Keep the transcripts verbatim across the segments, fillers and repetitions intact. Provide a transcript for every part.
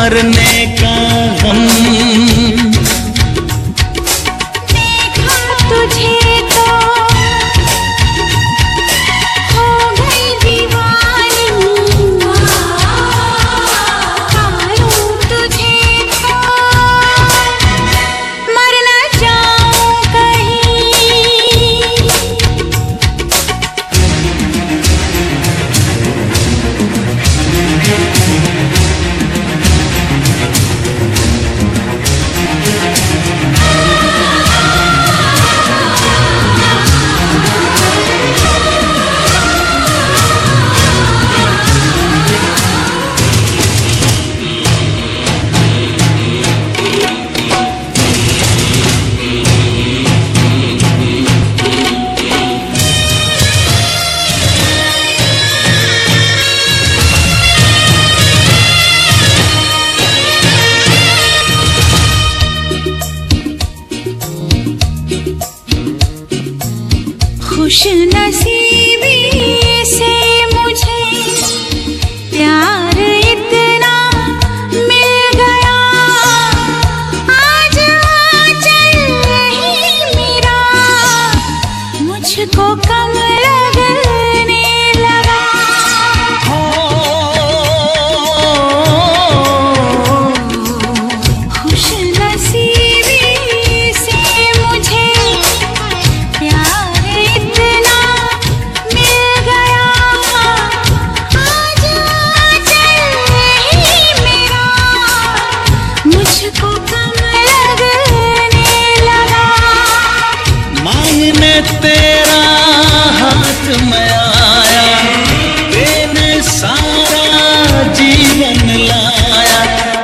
मरने का गम। देखा तुझे तो हो गई दीवानी, पायूं तुझे तो मर न जाऊं कहीं। खुश नसीबी से मुझे प्यार इतना मिल गया, आज चल रही मेरा मुझको कम लगने लगा। खुश नसीबी से मुझे प्यार इतना मिल गया, आज चल रही मेरा मुझको कम लगने लगा। मांगने तेरा हाथ में आया, देने सारा जीवन लाया।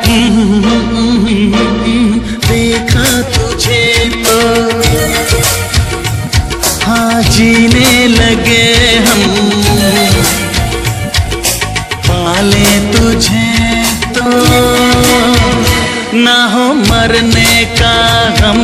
देखा तुझे तो हाँ जीने लगे हम, पाले तुझे तो ना हो मरने का गम।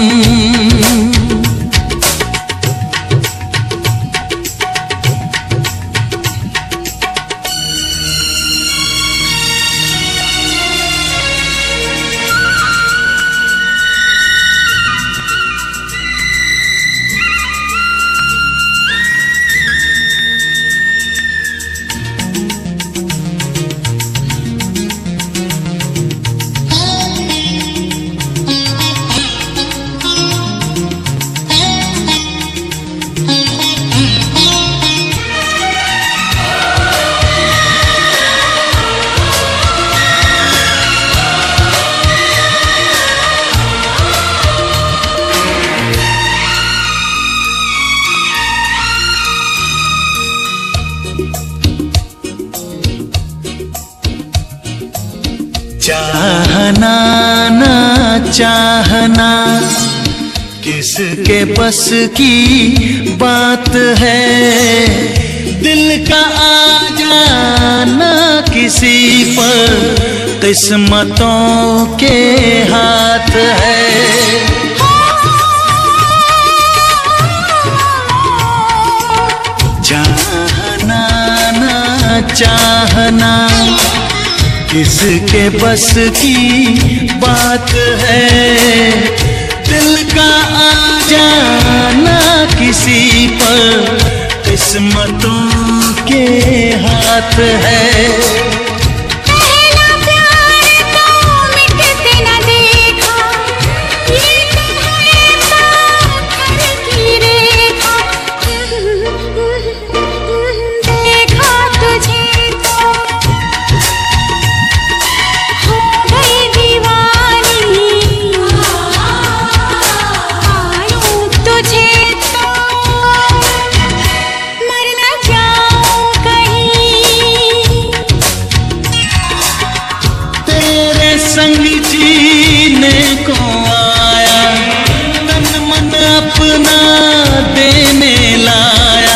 चाहना ना चाहना किसके बस की बात है, दिल का आ जाना किसी पर किस्मतों के हाथ है। चाहना ना चाहना किसके बस की बात है, दिल का आ जाना किसी पर किस्मतों के हाथ है। संग जीने को आया, तन मन अपना देने लाया।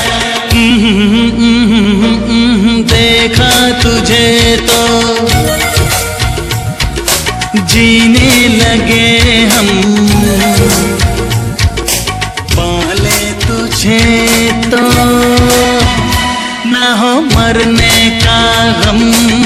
देखा तुझे तो जीने लगे हम, पाले तुझे तो ना हो मरने का गम।